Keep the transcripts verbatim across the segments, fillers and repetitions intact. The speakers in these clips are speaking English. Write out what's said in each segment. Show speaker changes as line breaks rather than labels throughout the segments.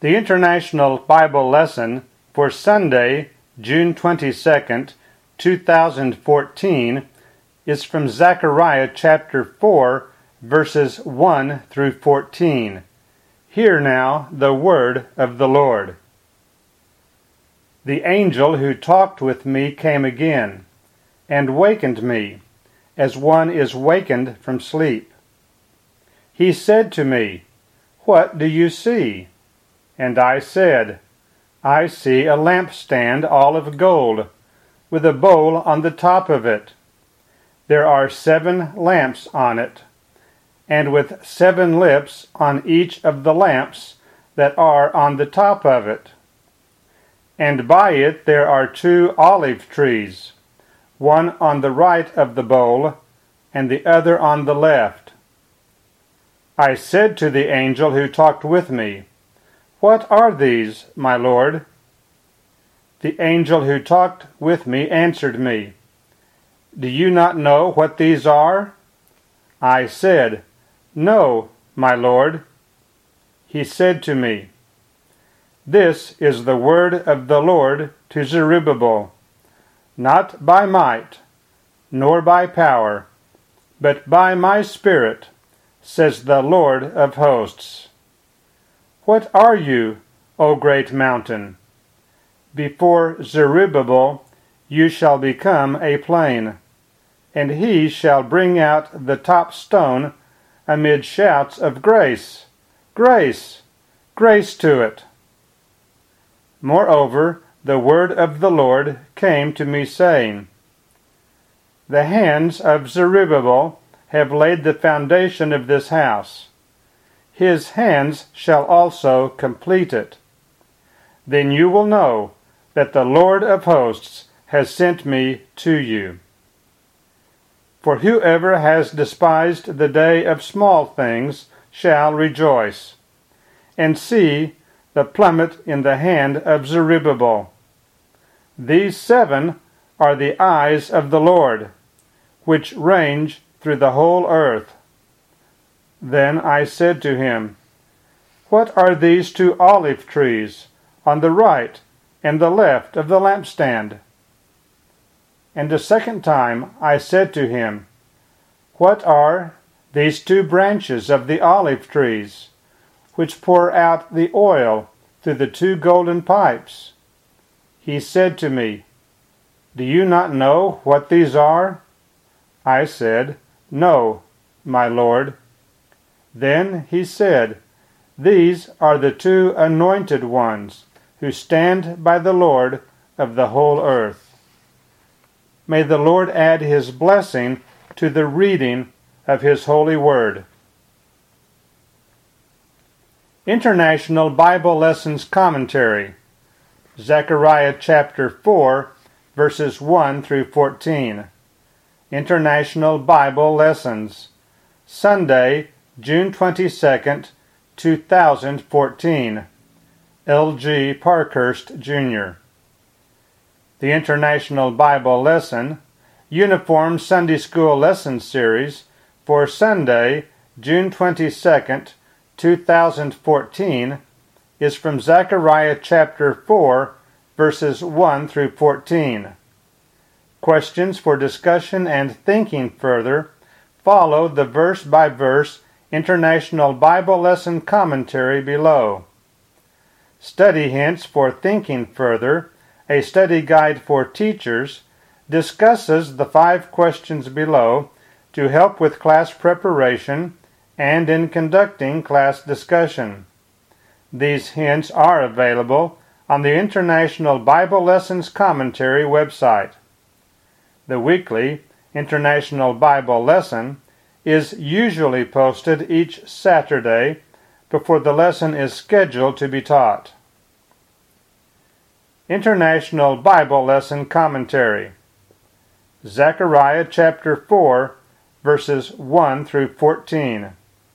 The International Bible Lesson for Sunday, June twenty-second, two thousand fourteen, is from Zechariah chapter four, verses one through fourteen. Hear now the word of the Lord. The angel who talked with me came again, and wakened me, as one is wakened from sleep. He said to me, "What do you see?" And I said, "I see a lampstand all of gold, with a bowl on the top of it. There are seven lamps on it, and with seven lips on each of the lamps that are on the top of it. And by it there are two olive trees, one on the right of the bowl, and the other on the left." I said to the angel who talked with me, "What are these, my Lord?" The angel who talked with me answered me, "Do you not know what these are?" I said, "No, my Lord." He said to me, "This is the word of the Lord to Zerubbabel, not by might, nor by power, but by my Spirit, says the Lord of hosts. What are you, O great mountain? Before Zerubbabel you shall become a plain, and he shall bring out the top stone amid shouts of grace, grace, grace to it." Moreover, the word of the Lord came to me, saying, "The hands of Zerubbabel have laid the foundation of this house. His hands shall also complete it. Then you will know that the Lord of hosts has sent me to you. For whoever has despised the day of small things shall rejoice, and see the plummet in the hand of Zerubbabel. These seven are the eyes of the Lord, which range through the whole earth." Then I said to him, "What are these two olive trees on the right and the left of the lampstand?" And a second time I said to him, "What are these two branches of the olive trees, which pour out the oil through the two golden pipes?" He said to me, "Do you not know what these are?" I said, "No, my Lord." Then he said, "These are the two anointed ones who stand by the Lord of the whole earth." May the Lord add his blessing to the reading of his holy word. International Bible Lessons Commentary, Zechariah chapter four, verses one through fourteen. International Bible Lessons, Sunday, June twenty-second, two thousand fourteen. L G Parkhurst, Junior The International Bible Lesson, Uniform Sunday School Lesson Series for Sunday, June twenty-second, two thousand fourteen, is from Zechariah chapter four, verses one through fourteen. Questions for discussion and thinking further follow the verse-by-verse International Bible Lesson commentary below. Study Hints for Thinking Further, a study guide for teachers, discusses the five questions below to help with class preparation and in conducting class discussion. These hints are available on the International Bible Lessons Commentary website. The weekly International Bible Lesson is usually posted each Saturday before the lesson is scheduled to be taught. International Bible Lesson Commentary, Zechariah chapter four, verses one through fourteen.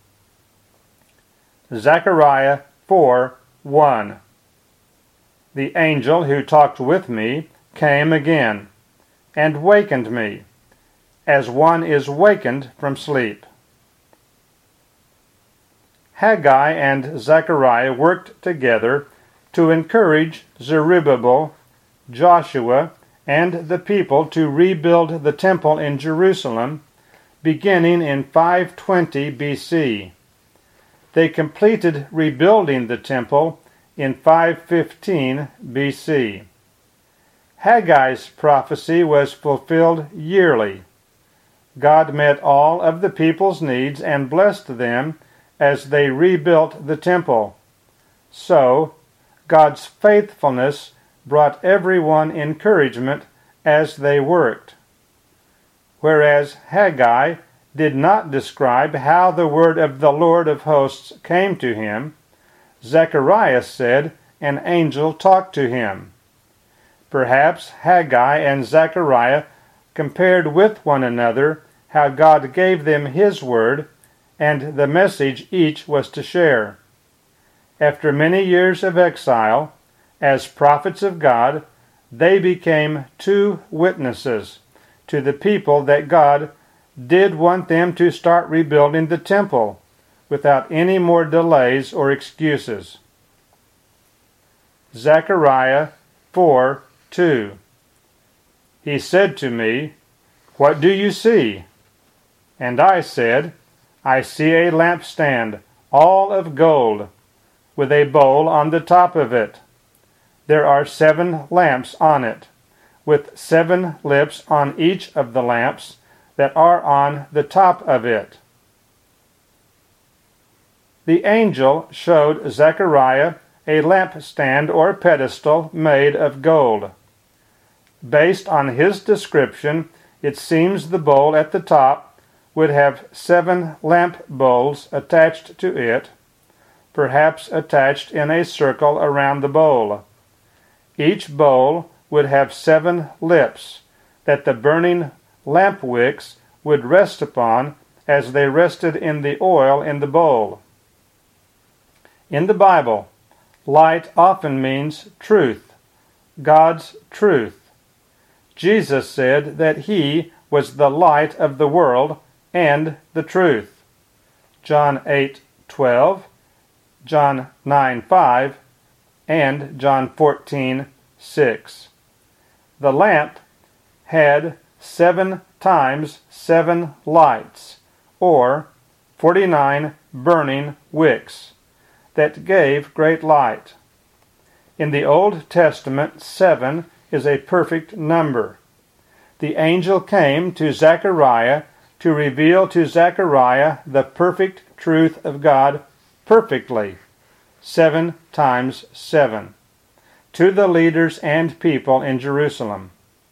Zechariah four, one. The angel who talked with me came again, and wakened me, as one is wakened from sleep. Haggai and Zechariah worked together to encourage Zerubbabel, Joshua, and the people to rebuild the temple in Jerusalem, beginning in five twenty B C. They completed rebuilding the temple in five fifteen B C. Haggai's prophecy was fulfilled yearly. God met all of the people's needs and blessed them as they rebuilt the temple. So, God's faithfulness brought everyone encouragement as they worked. Whereas Haggai did not describe how the word of the Lord of hosts came to him, Zechariah said an angel talked to him. Perhaps Haggai and Zechariah compared with one another how God gave them his word and the message each was to share. After many years of exile, as prophets of God, they became two witnesses to the people that God did want them to start rebuilding the temple without any more delays or excuses. Zechariah four two. He said to me, "What do you see?" And I said, "I see a lampstand, all of gold, with a bowl on the top of it. There are seven lamps on it, with seven lips on each of the lamps that are on the top of it." The angel showed Zechariah a lampstand or pedestal made of gold. Based on his description, it seems the bowl at the top would have seven lamp bowls attached to it, perhaps attached in a circle around the bowl. Each bowl would have seven lips that the burning lamp wicks would rest upon as they rested in the oil in the bowl. In the Bible, light often means truth, God's truth. Jesus said that he was the light of the world and the truth. John eight twelve, John nine five, and John fourteen six. The lamp had seven times seven lights, or forty-nine burning wicks, that gave great light. In the Old Testament, seven is a perfect number. The angel came to Zechariah to reveal to Zechariah the perfect truth of God perfectly, seven times seven, to the leaders and people in Jerusalem.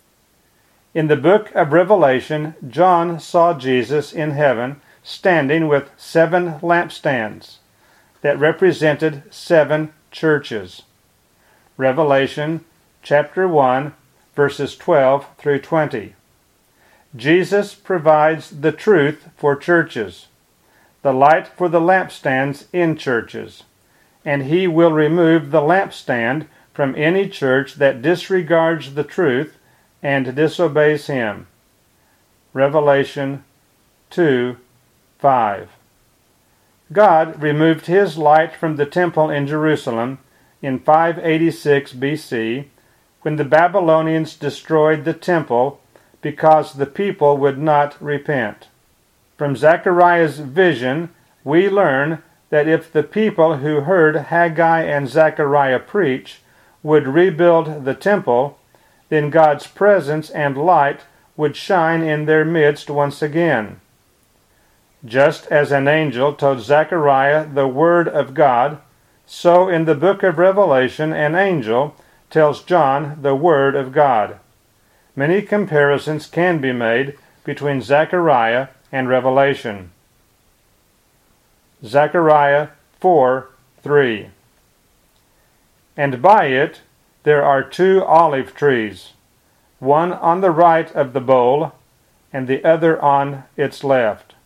In the book of Revelation, John saw Jesus in heaven standing with seven lampstands that represented seven churches. Revelation chapter one, verses twelve through twenty. Jesus provides the truth for churches, the light for the lampstands in churches, and he will remove the lampstand from any church that disregards the truth and disobeys him. Revelation two five. God removed his light from the temple in Jerusalem in five eighty-six B C when the Babylonians destroyed the temple because the people would not repent. From Zechariah's vision, we learn that if the people who heard Haggai and Zechariah preach would rebuild the temple, then God's presence and light would shine in their midst once again. Just as an angel told Zechariah the word of God, so in the book of Revelation an angel tells John the word of God. Many comparisons can be made between Zechariah and Revelation. Zechariah four three. And by it there are two olive trees, one on the right of the bowl, and the other on its left.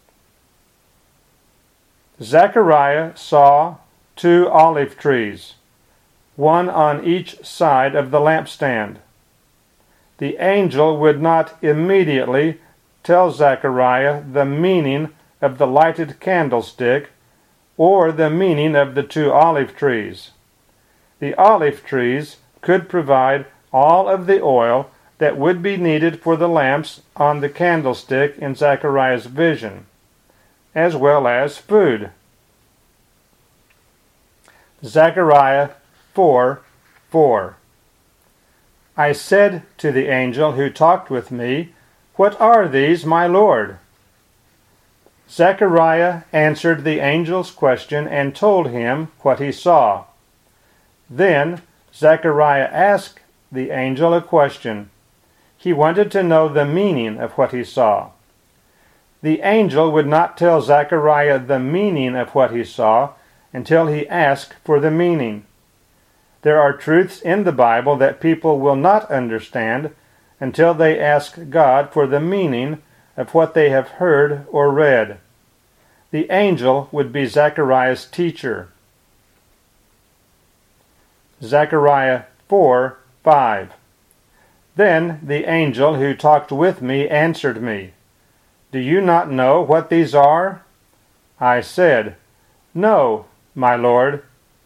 Zechariah saw two olive trees, one on each side of the lampstand. The angel would not immediately tell Zechariah the meaning of the lighted candlestick or the meaning of the two olive trees. The olive trees could provide all of the oil that would be needed for the lamps on the candlestick in Zechariah's vision, as well as food. Zechariah four four. I said to the angel who talked with me, "What are these, my Lord?" Zechariah answered the angel's question and told him what he saw. Then Zechariah asked the angel a question. He wanted to know the meaning of what he saw. The angel would not tell Zechariah the meaning of what he saw until he asked for the meaning. There are truths in the Bible that people will not understand until they ask God for the meaning of what they have heard or read. The angel would be Zechariah's teacher. Zechariah four five. Then the angel who talked with me answered me, "Do you not know what these are?" I said, "No, my Lord."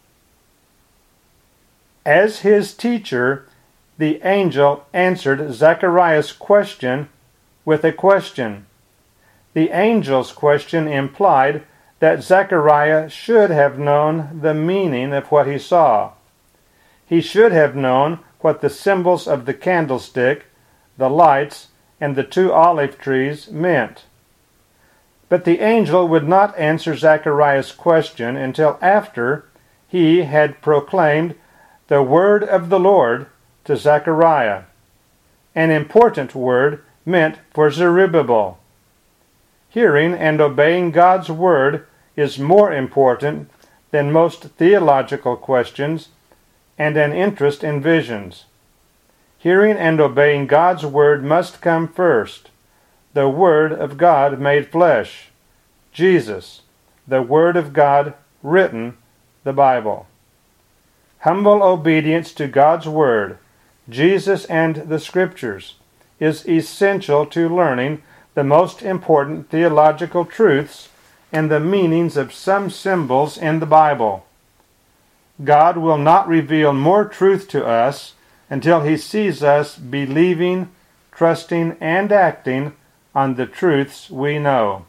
As his teacher, the angel answered Zechariah's question with a question. The angel's question implied that Zechariah should have known the meaning of what he saw. He should have known what the symbols of the candlestick, the lights, and the two olive trees meant. But the angel would not answer Zechariah's question until after he had proclaimed the word of the Lord to Zechariah, an important word meant for Zerubbabel. Hearing and obeying God's word is more important than most theological questions and an interest in visions. Hearing and obeying God's word must come first. The Word of God made flesh, Jesus, the Word of God written, the Bible. Humble obedience to God's Word, Jesus and the Scriptures, is essential to learning the most important theological truths and the meanings of some symbols in the Bible. God will not reveal more truth to us until He sees us believing, trusting, and acting on the truths we know.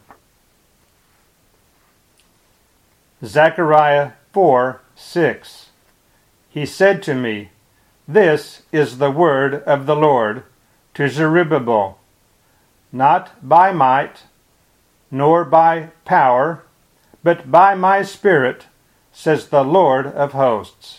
Zechariah four six. He said to me, "This is the word of the Lord to Zerubbabel, not by might, nor by power, but by my Spirit, says the Lord of hosts."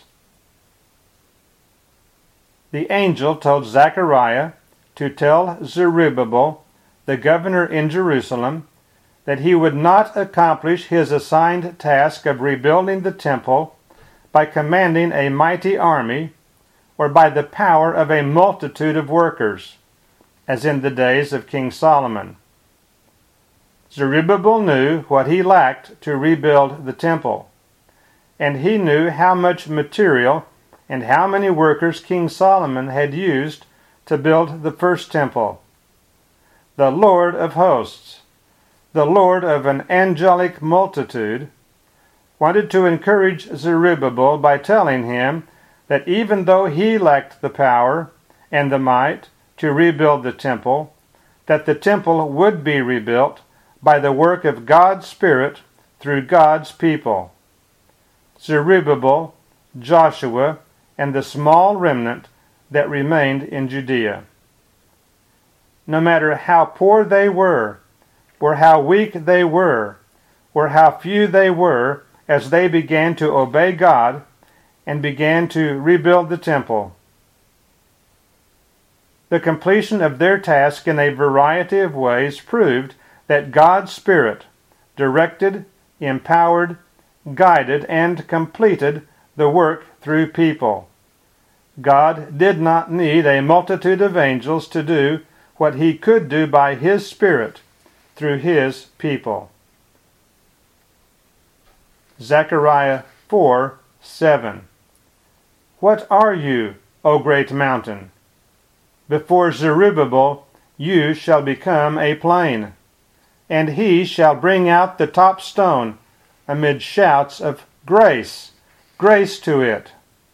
The angel told Zechariah to tell Zerubbabel, the governor in Jerusalem, that he would not accomplish his assigned task of rebuilding the temple by commanding a mighty army or by the power of a multitude of workers, as in the days of King Solomon. Zerubbabel knew what he lacked to rebuild the temple, and he knew how much material and how many workers King Solomon had used to build the first temple. The Lord of hosts, the Lord of an angelic multitude, wanted to encourage Zerubbabel by telling him that even though he lacked the power and the might to rebuild the temple, that the temple would be rebuilt by the work of God's Spirit through God's people. Zerubbabel, Joshua, and the small remnant that remained in Judea. No matter how poor they were, or how weak they were, or how few they were, as they began to obey God and began to rebuild the temple, the completion of their task in a variety of ways proved that God's Spirit directed, empowered, guided, and completed the work through people. God did not need a multitude of angels to do what He could do by His Spirit through His people. Zechariah four seven. What are you, O great mountain? Before Zerubbabel you shall become a plain, and he shall bring out the top stone, amid shouts of grace, grace to it.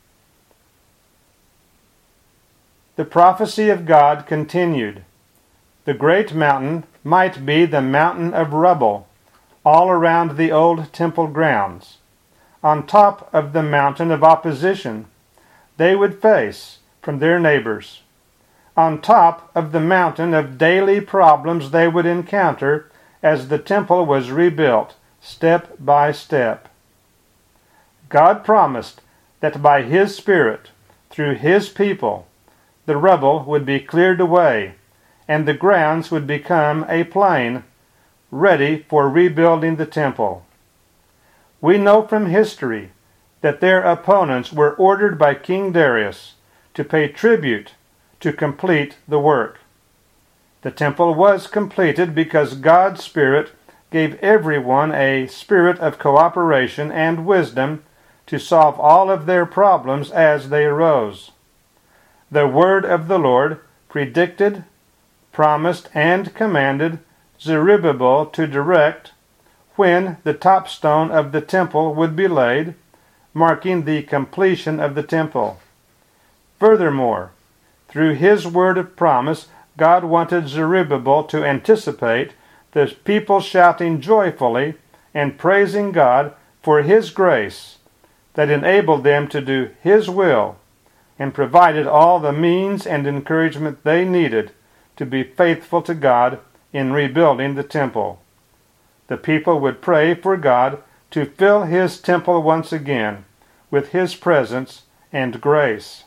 The prophecy of God continued. The great mountain might be the mountain of rubble all around the old temple grounds. On top of the mountain of opposition they would face from their neighbors. On top of the mountain of daily problems they would encounter as the temple was rebuilt step by step. God promised that by His Spirit, through His people, the rubble would be cleared away and the grounds would become a plain ready for rebuilding the temple. We know from history that their opponents were ordered by King Darius to pay tribute to complete the work. The temple was completed because God's Spirit gave everyone a spirit of cooperation and wisdom to solve all of their problems as they arose. The word of the Lord predicted, promised, and commanded Zerubbabel to direct when the top stone of the temple would be laid, marking the completion of the temple. Furthermore, through His word of promise, God wanted Zerubbabel to anticipate the people shouting joyfully and praising God for His grace that enabled them to do His will and provided all the means and encouragement they needed to be faithful to God in rebuilding the temple. The people would pray for God to fill His temple once again with His presence and grace.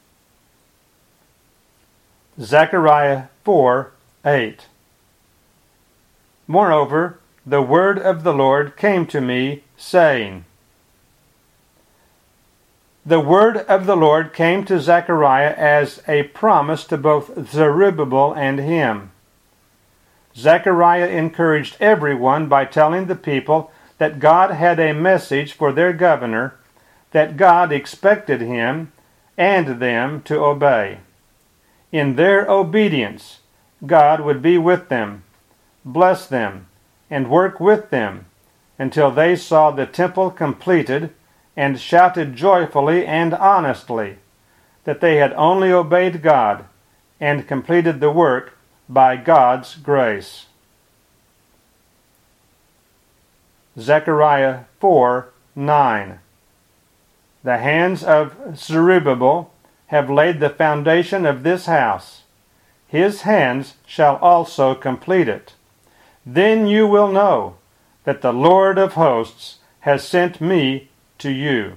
Zechariah four eight. Moreover, the word of the Lord came to me, saying. The word of the Lord came to Zechariah as a promise to both Zerubbabel and him. Zechariah encouraged everyone by telling the people that God had a message for their governor, that God expected him and them to obey. In their obedience, God would be with them, bless them, and work with them until they saw the temple completed and shouted joyfully and honestly that they had only obeyed God and completed the work by God's grace. Zechariah four nine. The hands of Zerubbabel have laid the foundation of this house. His hands shall also complete it. Then you will know that the Lord of hosts has sent me to you.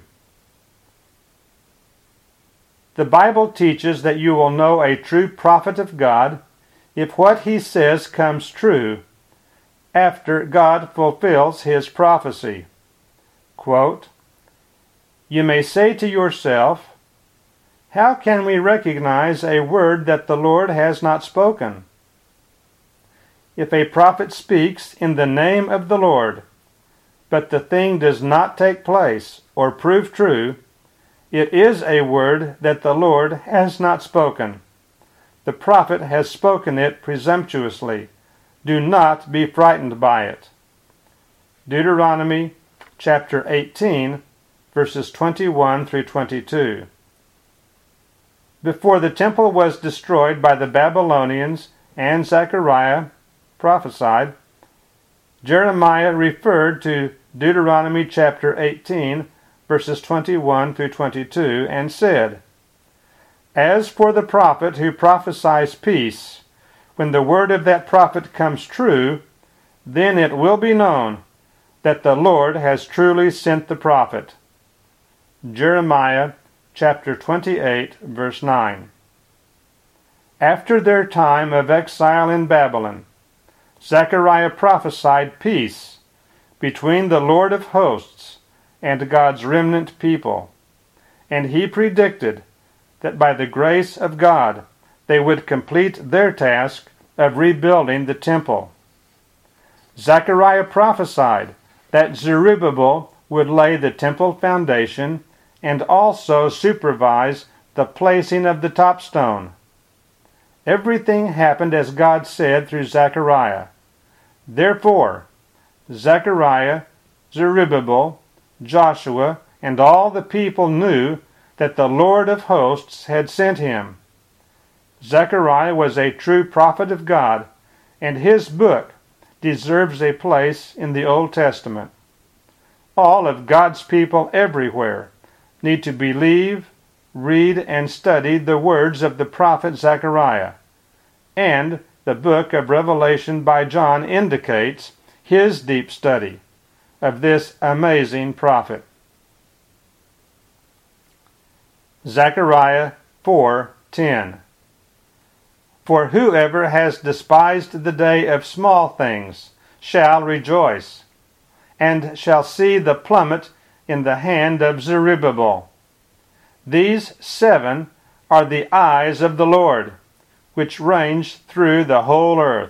The Bible teaches that you will know a true prophet of God if what he says comes true after God fulfills his prophecy. Quote, you may say to yourself, how can we recognize a word that the Lord has not spoken? If a prophet speaks in the name of the Lord, but the thing does not take place or prove true, it is a word that the Lord has not spoken. The prophet has spoken it presumptuously. Do not be frightened by it. Deuteronomy chapter eighteen, verses twenty-one through twenty-two. Before the temple was destroyed by the Babylonians and Zechariah prophesied, Jeremiah referred to Deuteronomy chapter eighteen, verses twenty-one through twenty-two, and said, as for the prophet who prophesies peace, when the word of that prophet comes true, then it will be known that the Lord has truly sent the prophet. Jeremiah chapter twenty-eight, verse nine. After their time of exile in Babylon, Zechariah prophesied peace between the Lord of hosts and God's remnant people, and he predicted that by the grace of God they would complete their task of rebuilding the temple. Zechariah prophesied that Zerubbabel would lay the temple foundation and also supervise the placing of the top stone. Everything happened as God said through Zechariah. Therefore, Zechariah Zerubbabel, Joshua, and all the people knew that the Lord of hosts had sent him. Zechariah was a true prophet of God, and his book deserves a place in the Old Testament. All of God's people everywhere need to believe, read, and study the words of the prophet Zechariah, and the book of Revelation by John indicates his deep study of this amazing prophet. Zechariah four ten. For whoever has despised the day of small things shall rejoice, and shall see the plummet in the hand of Zerubbabel. These seven are the eyes of the Lord, which range through the whole earth.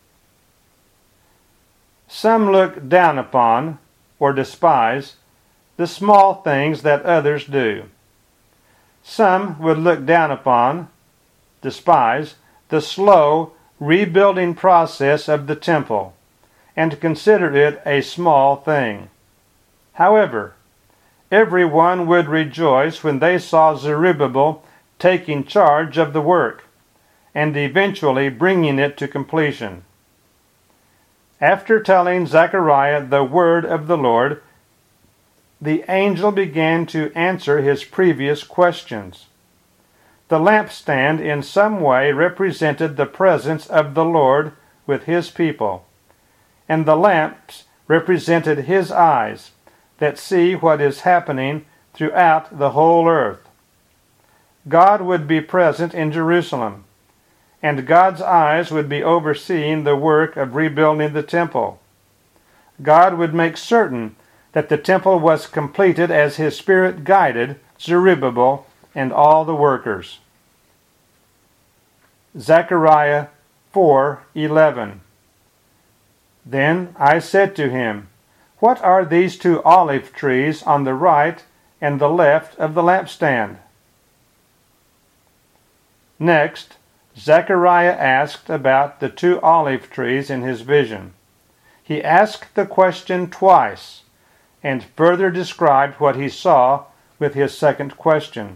Some look down upon, or despise, the small things that others do. Some would look down upon, despise, the slow rebuilding process of the temple, and consider it a small thing. However, everyone would rejoice when they saw Zerubbabel taking charge of the work, and eventually bringing it to completion. After telling Zechariah the word of the Lord, the angel began to answer his previous questions. The lampstand in some way represented the presence of the Lord with his people, and the lamps represented his eyes that see what is happening throughout the whole earth. God would be present in Jerusalem, and God's eyes would be overseeing the work of rebuilding the temple. God would make certain that the temple was completed as his Spirit guided Zerubbabel and all the workers. Zechariah four eleven. Then I said to him, What are these two olive trees on the right and the left of the lampstand? Next, Zechariah asked about the two olive trees in his vision. He asked the question twice, and further described what he saw with his second question.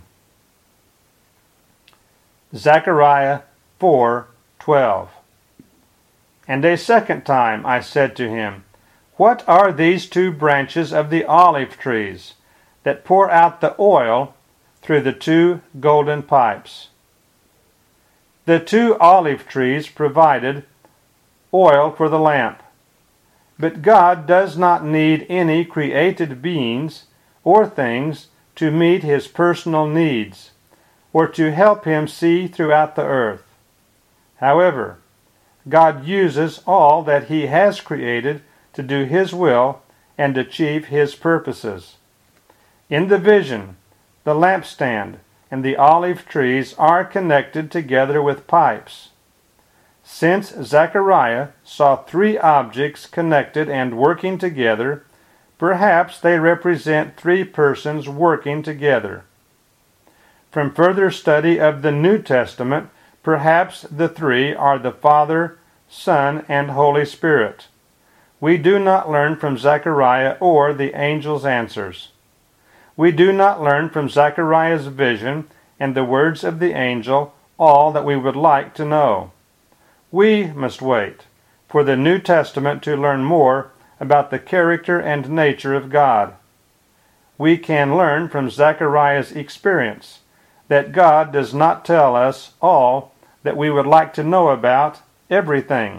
Zechariah four twelve. And a second time I said to him, What are these two branches of the olive trees that pour out the oil through the two golden pipes? The two olive trees provided oil for the lamp. But God does not need any created beings or things to meet his personal needs or to help him see throughout the earth. However, God uses all that he has created to do his will and achieve his purposes. In the vision, the lampstand and the olive trees are connected together with pipes. Since Zechariah saw three objects connected and working together, perhaps they represent three persons working together. From further study of the New Testament, perhaps the three are the Father, Son, and Holy Spirit. We do not learn from Zechariah or the angel's answers. We do not learn from Zechariah's vision and the words of the angel all that we would like to know. We must wait for the New Testament to learn more about the character and nature of God. We can learn from Zechariah's experience that God does not tell us all that we would like to know about everything.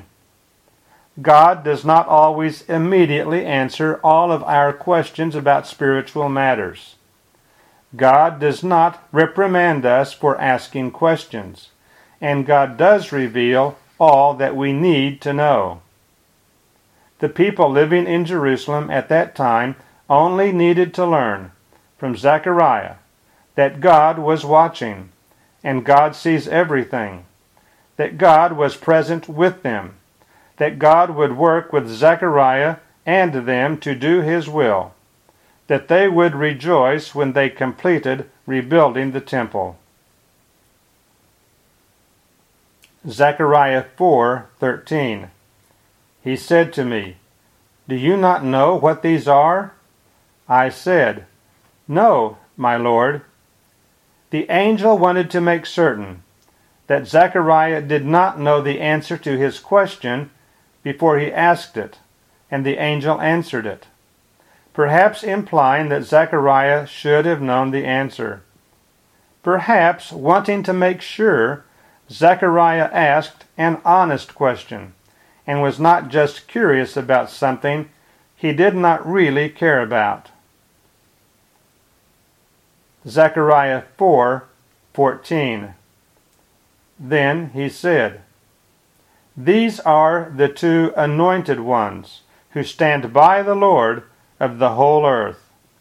God does not always immediately answer all of our questions about spiritual matters. God does not reprimand us for asking questions, and God does reveal all that we need to know. The people living in Jerusalem at that time only needed to learn from Zechariah that God was watching, and God sees everything, that God was present with them, that God would work with Zechariah and them to do his will, that they would rejoice when they completed rebuilding the temple. Zechariah four thirteen. He said to me, Do you not know what these are? I said, No, my Lord. The angel wanted to make certain that Zechariah did not know the answer to his question before he asked it, and the angel answered it, perhaps implying that Zechariah should have known the answer. Perhaps wanting to make sure, Zechariah asked an honest question and was not just curious about something he did not really care about. Zechariah four fourteen. Then he said, These are the two anointed ones who stand by the Lord of the whole earth.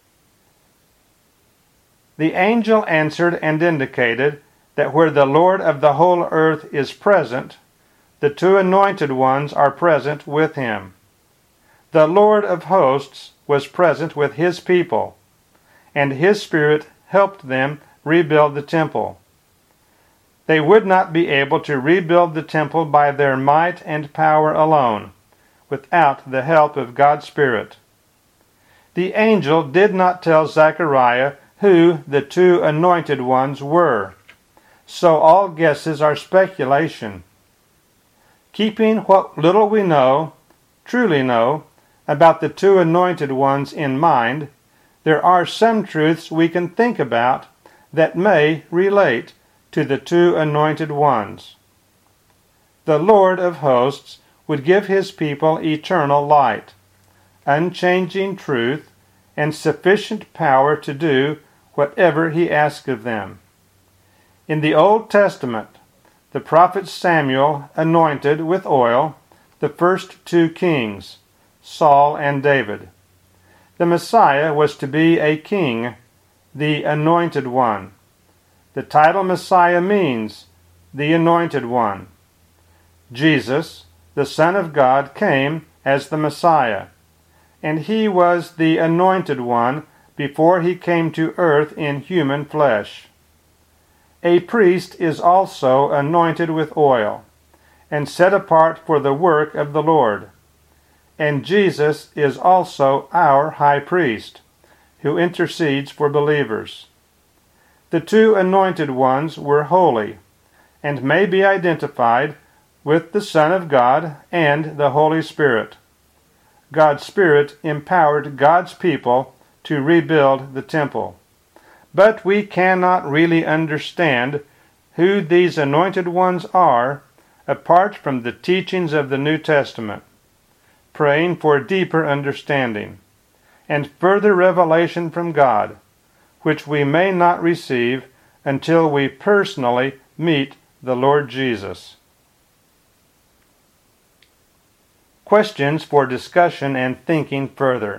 The angel answered and indicated that where the Lord of the whole earth is present, the two anointed ones are present with him. The Lord of hosts was present with his people, and his Spirit helped them rebuild the temple. They would not be able to rebuild the temple by their might and power alone, without the help of God's Spirit. The angel did not tell Zechariah who the two anointed ones were, so all guesses are speculation. Keeping what little we know, truly know, about the two anointed ones in mind, there are some truths we can think about that may relate to the two anointed ones. The Lord of hosts would give his people eternal light, unchanging truth, and sufficient power to do whatever he asked of them. In the Old Testament, the prophet Samuel anointed with oil the first two kings, Saul and David. The Messiah was to be a king, the anointed one. The title Messiah means the anointed one. Jesus, the Son of God, came as the Messiah, and he was the anointed one before he came to earth in human flesh. A priest is also anointed with oil and set apart for the work of the Lord. And Jesus is also our high priest, who intercedes for believers. The two anointed ones were holy, and may be identified with the Son of God and the Holy Spirit. God's Spirit empowered God's people to rebuild the temple. But we cannot really understand who these anointed ones are apart from the teachings of the New Testament, praying for deeper understanding and further revelation from God, which we may not receive until we personally meet the Lord Jesus. Questions for discussion and thinking further.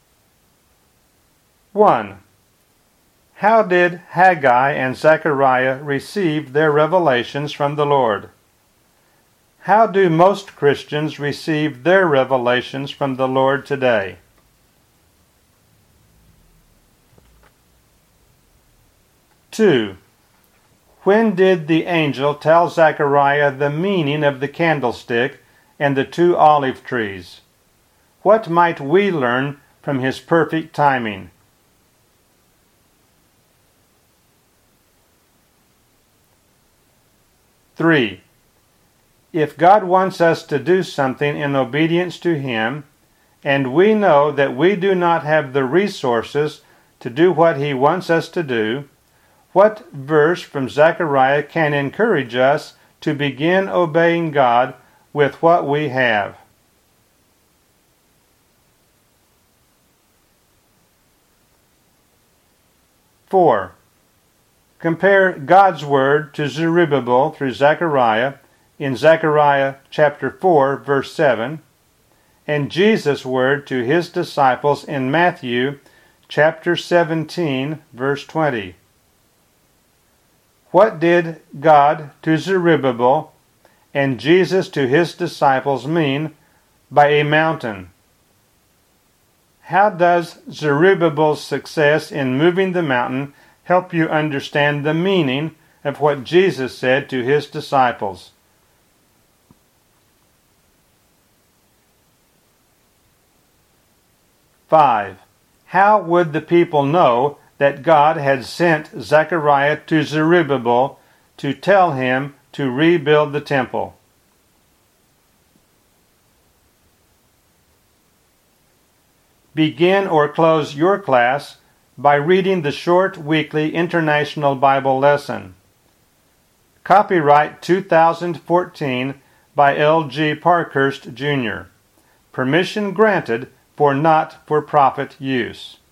one. How did Haggai and Zechariah receive their revelations from the Lord? How do most Christians receive their revelations from the Lord today? two. When did the angel tell Zechariah the meaning of the candlestick and the two olive trees? What might we learn from his perfect timing? three. If God wants us to do something in obedience to him, and we know that we do not have the resources to do what he wants us to do, what verse from Zechariah can encourage us to begin obeying God with what we have? four. Compare God's word to Zerubbabel through Zechariah in Zechariah chapter four, verse seven, and Jesus' word to his disciples in Matthew chapter seventeen, verse twenty. What did God to Zerubbabel and Jesus to his disciples mean by a mountain? How does Zerubbabel's success in moving the mountain help you understand the meaning of what Jesus said to his disciples? five. How would the people know that God had sent Zechariah to Zerubbabel to tell him to rebuild the temple? Begin or close your class by reading the short weekly International Bible lesson. Copyright two thousand fourteen by L G Parkhurst, Junior Permission granted for not-for-profit use.